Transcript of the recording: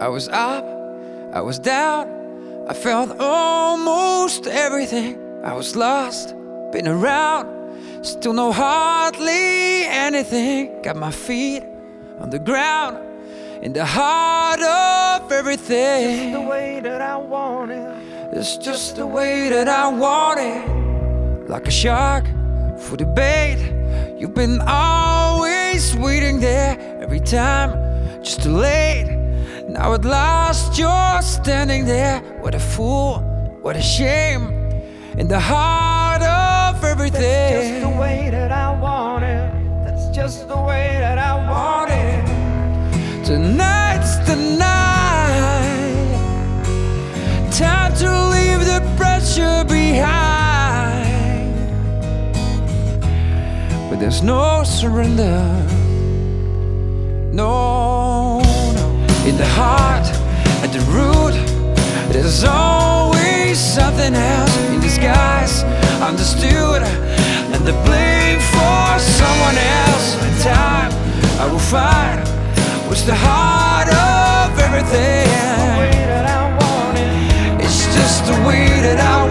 I was up, I was down, I felt almost everything. I was lost, been around, still know hardly anything. Got my feet on the ground, in the heart of everything. Just the way that I want it. It's just the way that I want it. Like a shark for the bait, you've been always waiting there. Every time, just too late. Now at last you're standing there. What a fool, what a shame. In the heart of everything. That's just the way that I want it. That's just the way that I want it. Tonight's the night. Time to leave the pressure behind. But there's no surrender. No, no. In the heart, at the root, there's always something else in disguise, understood, and the blame for someone else. In time, I will find what's the heart of everything. The way that I want it. It's just the way that I